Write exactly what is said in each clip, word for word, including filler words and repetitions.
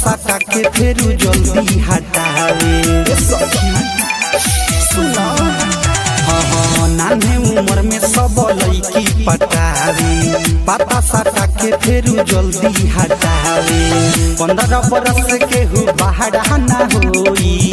साटा के फेरू जल्दी हटावे सखी सुना हाँ हाँ नान्हे उम्र में सब लड़की पटावे पता साटा के फेरू जल्दी हटावे पंद्रह बरस के हु बाहर ना होई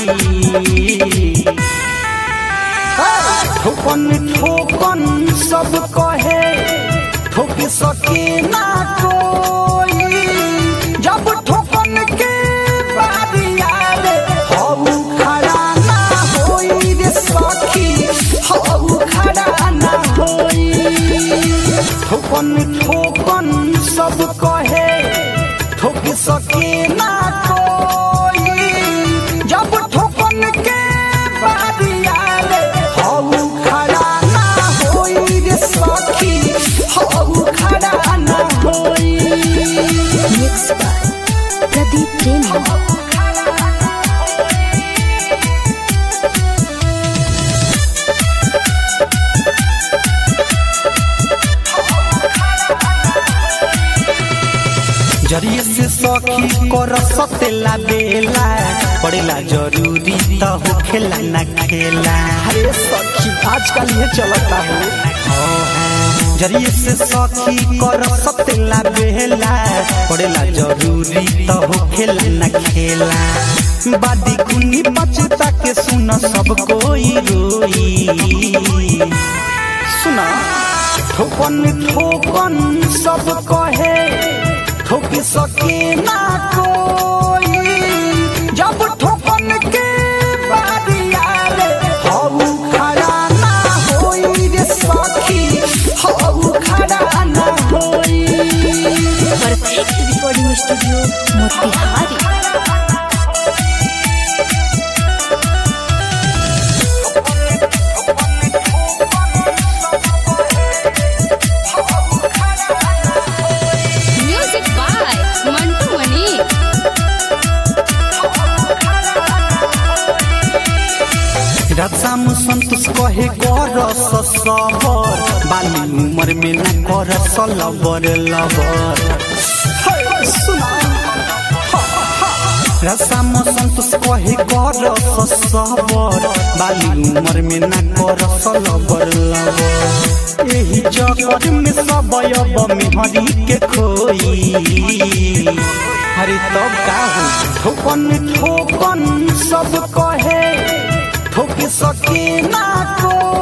ठोकन ठोकन सब कहे ठोक सके ना कोई जब ठोकन के बारी आवे हऊ खड़ा ना होई रे सखी हऊ खड़ा ना होई ठोकन ठोकन सब कहे ठोक सके ना कोई जब ठोकन के बारी आवे हऊ खड़ा ना होई रे सखी हऊ खड़ा ना होई Mixed by Pradeep Premi. जरिए से सखी कर सतेला बेला पड़ेला जरूरी तो हो खेला ना खेला अरे सखी आजकल ये चलता है जरिए से सखी कर सतेला बेला पड़ेला जरूरी तो हो खेला ना खेला बादी कुनी बचता के सुन सब कोई रोई सुना ठोकन ठोकन सब कहे ठोक सके ना कोई जब ठोकन के बारी आवे हऊ खड़ा ना होई रे सखी हऊ खड़ा ना होई Perfect Recording Studio, Motihari. Music by Mantu Mani. रक्षा में संतोष कहे कर सबर बाली उम्र में न कर सलबर लबर रक्षा में संतोष कहे कर सबर बाली उम्र में न कर सलबर लबर यही चक्कर में सब अब मेहरी के खोई हरे तब का हो ठोकन ठोकन सब कहे ठोक सके ना को